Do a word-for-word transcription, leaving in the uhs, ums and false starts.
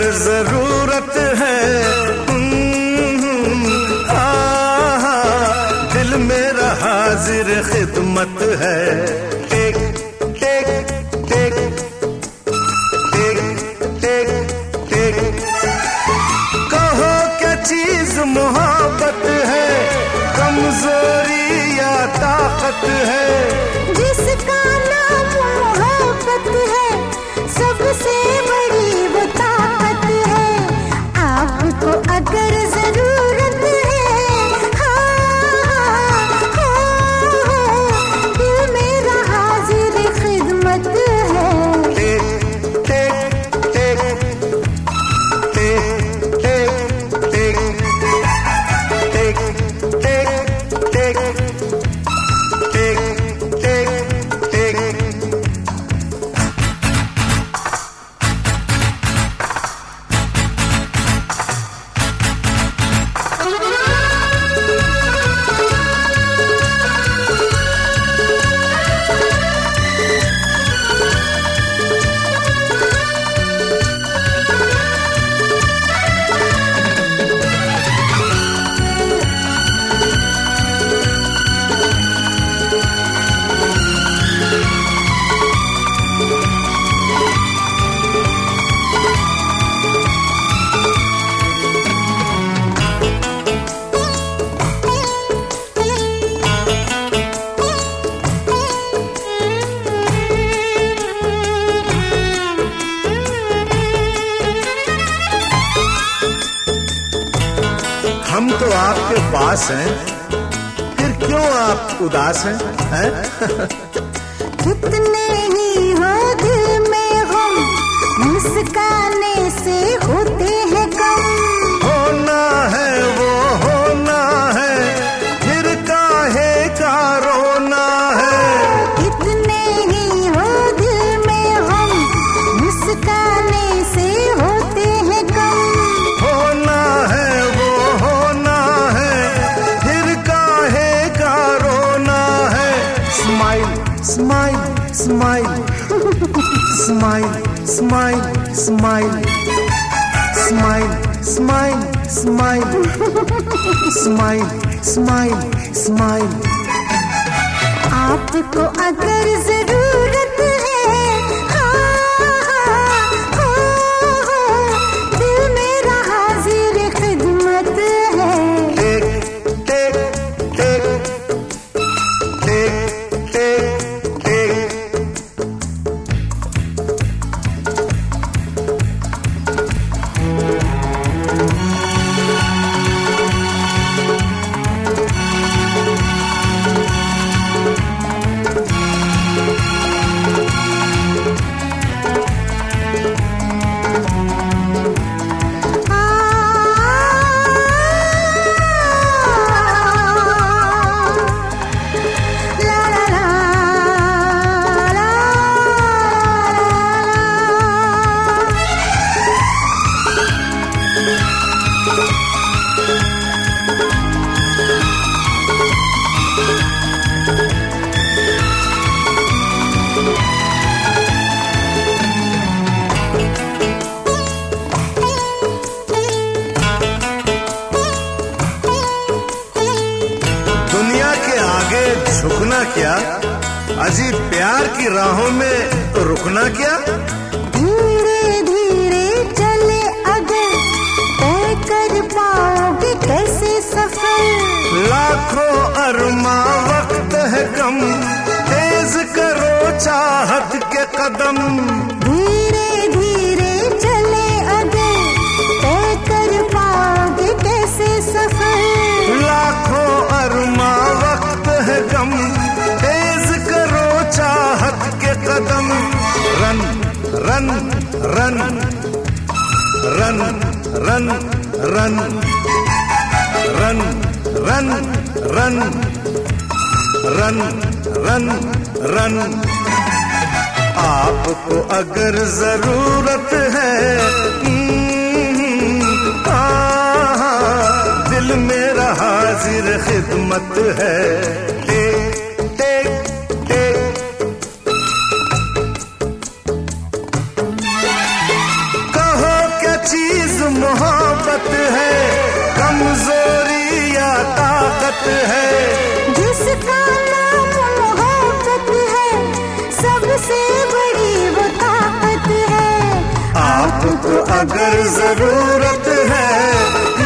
जरूरत है, हाँ दिल मेरा हाजिर खिदमत है। Take take take take take take. कहो क्या चीज मोहब्बत है, कमजोरी या ताकत है। जिसका नाम मोहब्बत है, सबसे बड़ी वो ताकत है। आपको अगर जरूरत है, हाँ, हाँ, दिल मेरा हाजिर खिदमत है। Take take take take take take take take take take take take. हम तो आपके पास हैं, फिर क्यों आप उदास हैं, हैं? कितने ही हो दिल में गम, मुस्काने से होते हैं कम। होना है वो होना है, फिर काहे का रोना है। कितने ही हो दिल में गम, मुस्काने से होते हैं कम। होना है वो होना है, फिर काहे का रोना है। Smile smile smile smile smile smile smile smile smile smile smile smile. आपको अगर जरूरत है, हाँ, हाँ, दिल मेरा हाजिर खिदमत है। Take take take take take take. झुकना क्या, अजीब प्यार की राहों में रुकना क्या। धीरे धीरे चले अगर तय कर पाओगे कैसे सफर। लाखों अरमा वक्त है कम, तेज करो चाहत के कदम। धीरे धीरे चले अगर तय कर पाओगे कैसे सफर। लाखों अरमा वक्त है कम, तेज करो चाहत के कदम। Run run run run run run run run run run run run. आपको अगर जरूरत है, हाँ, दिल मेरा हाजिर खिदमत है। Take take take. कहो क्या चीज अगर जरूरत है